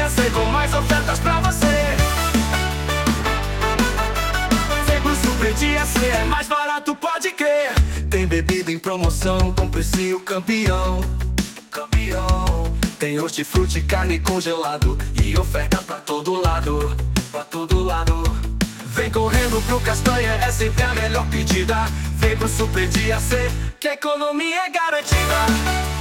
C com mais ofertas pra você. Vem pro Super Dia C, é mais barato, pode crer. Tem bebida em promoção com precinho campeão. Campeão. Tem hortifruti, carne congelado e oferta pra todo lado. Pra todo lado. Vem correndo pro Castanha, é sempre a melhor pedida. Vem pro Super Dia C, que a economia é garantida.